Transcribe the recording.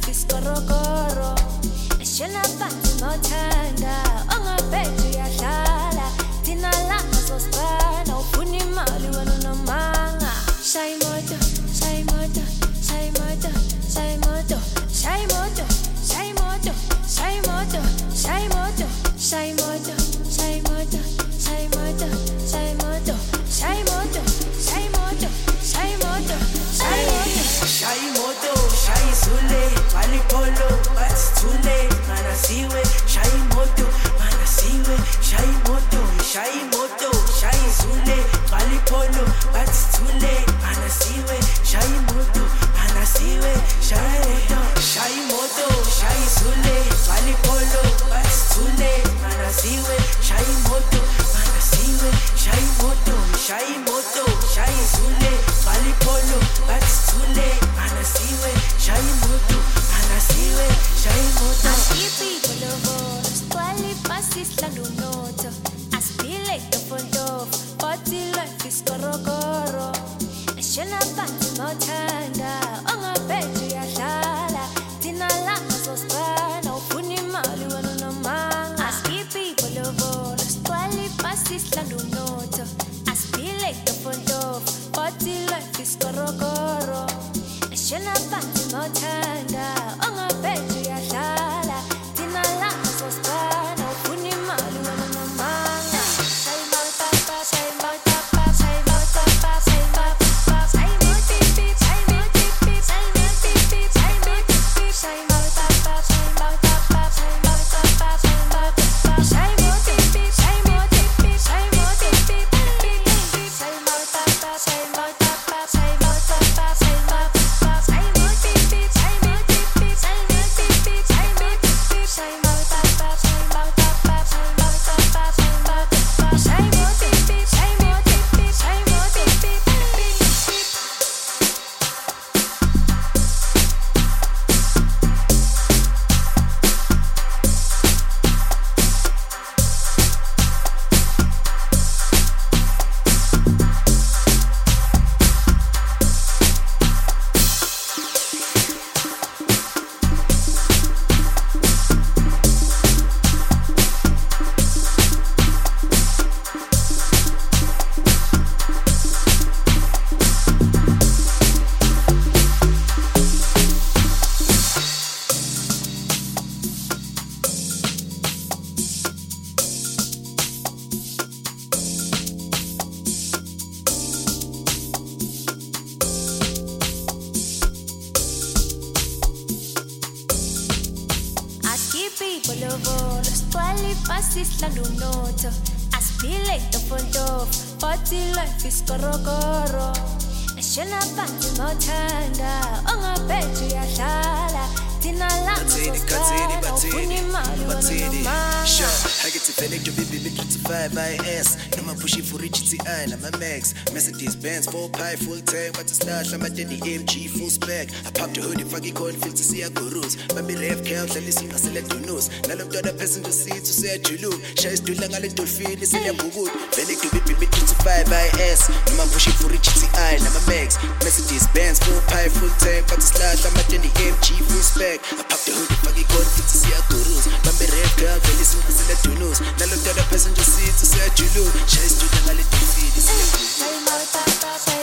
life is korokoro. Eshona phansi mothanda, ongabhedu uyadlala. Thina lana sosibana, ufuna imali wena unomanga. Shaya imoto, shaya imoto, shaya imoto, shaya imoto, shaya imoto, shaya imoto, shaya imoto, shaya imoto, shaya imoto, shaya imoto, shaya imoto, shaya imoto, shaya imoto, shaya imoto, shaya imoto, shaya imoto. Shaya imoto, shaya isule, bali polo, but it's too late. Mana siwe, shaya imoto, mana siwe, shaya imoto, shaya imoto, shaya isule, bali polo, but it's too late. Mana siwe, shaya imoto, mana siwe, shaya imoto, shaya imoto, shaya isule, bali polo, but it's too late. Mana siwe, shaya imoto, mana siwe, shaya imoto, shaya imoto, shaya isule, bali polo, but it's too late. Mana siwe, shaya imoto, mana siwe, shaya imoto. Asipi bolovo, squali pasis la lunoto. Aspile tofondo, party life is korokoro. Eshona phansi mothanda, ongabhedu uyadlala. Thina lana sosibana, ufuna imali wena unomanga. Asipi bolovo, squali pasis la lunoto. Aspile tofondo, party life is korokoro. Eshona phansi mothanda, ongabhedu uyadlala. Thina lana sosibana, ufuna imali wena unomanga. Shaya imoto, shaya imoto, shaya imoto, shaya imoto, shaya imoto, shaya imoto, shaya imoto, shaya imoto, shaya imoto, shaya imoto, shaya imoto, shaya imoto, shaya imoto, shaya imoto, shaya imoto, shaya imoto, shaya imoto, shaya bolovo, squali pasis la lunoto. Aspile tofondo, party life is korokoro. Eshona phansi mothanda, ongabhedu uyadlala. Thina lana sosibana, ufuna imali wena unomanga. I get to FedEx to baby me 35 IS. No man pushing for rich TI, na my max. Mercedes Benz 4 pi full tank, but it's not like my daddy MG full spec. I pop the hood if I get cornfield to see a gurus. Baby rev count, let listen, I select the news. None of the other passenger seats to say a julu. Shais do lang a little feel, it's a good. FedEx to baby me 35 IS. No man pushing for rich TI, na my max. Mercedes Benz 4 pi full tank, but it's not like my daddy MG full spec. I pop the hood if I get cornfield to see a gurus. Baby rev count, let listen, I select the news. None of the other passenger seats to say a julu. Shais do lang a little feel, it's a good.